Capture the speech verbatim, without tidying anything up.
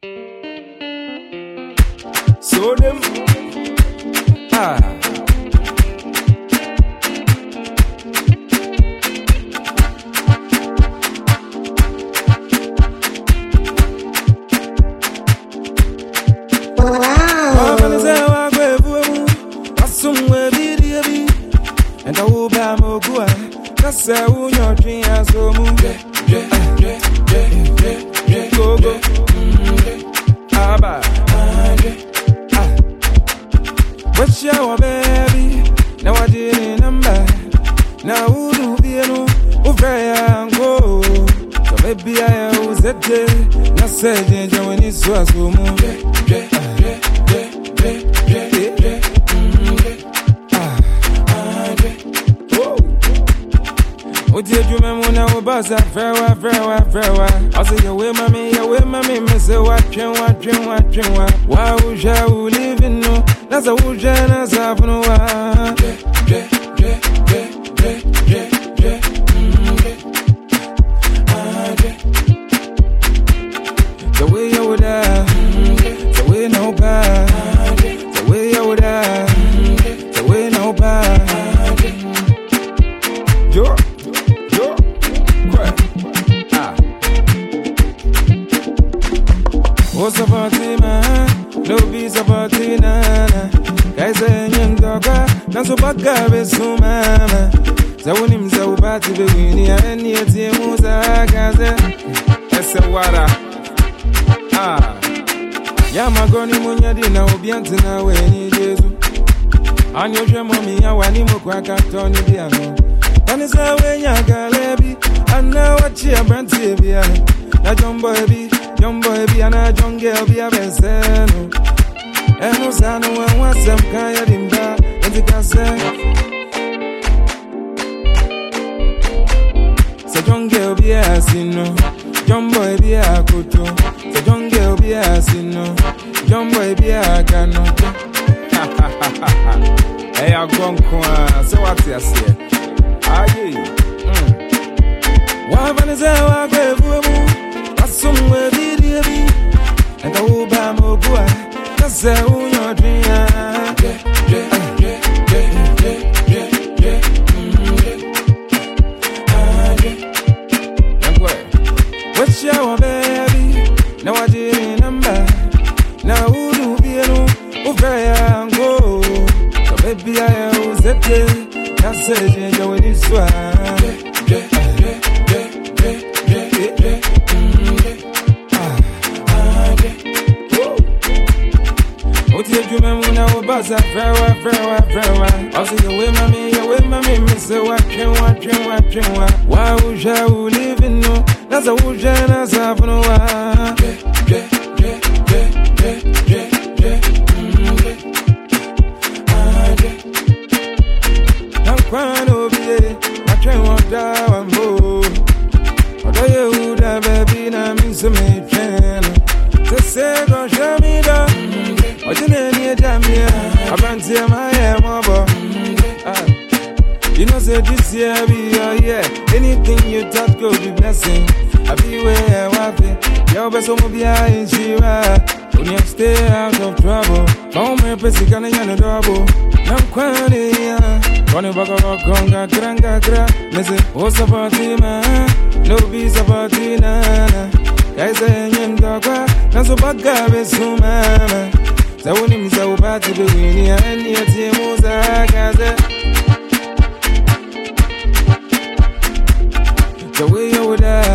So them ah and I will buy more good. That's how your dream has so moved. Go go. Abba. What's your baby? Now I didn't number. Now who do be no over and go? So baby I was a day. Now say when it's so moved. What did you remember when I was boss? I very well, very well, very well. I say, you with mommy, you with mommy, miss it, watching, watching, watching, watching. Why would you live in no? That's a wood, and a no one. The way you would have, the way no bad, the way you would have, the way no bad. Sure. What's about the man? No peace about the nana. Guys, I am dogga. That's what Baga is so mama. Zawonim Zawbati Bewini and yet the Musa Gaza. Esawara. Ah. Yamagoni Munya Dina Obiantina when he is. On your Jammy, I want him to crack at Tony Diano. And it's a way Yagalebi. And now what she a brand Tibia. That young boy. Young boy be an a young girl be a vessel. And no son one wants some kind of dimba and the cassette. So young girl be a sino, young boy be a kuto. So young girl be a sino, young boy be a cano. Hey, I'm going to so what's your say? Aye, what is our baby? Somewhere and I will buy more boy. That's how your dream. What's your baby? Now I didn't number. Now who do be no over and go? So baby I was a day. That's it, you with this one. You remember when I was boss? I very well, very well, very well. I say you with mommy, you with mommy, miss it, watching, watching, watching. Why would you live in no? That's a wood, and that's a no one. I'm crying over here. I can't walk down more. Although you would have baby, now I'm so many channels. To say, go show me the. What you need, damn here? I can't see my hair, mother. You know, say this year be your year. Anything you touch go be blessing. I be where I want it. Your best will be in Shiva. When you stay out of trouble, come here, Pessy, can I get a double? I'm crying. Gonna back up, conga, granga, gra. Listen, what's about the man? No peace about the nana. Guys, I am dogga. That's what Baga is so mama. So when him so bad to be winning and yet he moves a gaza. The way you would have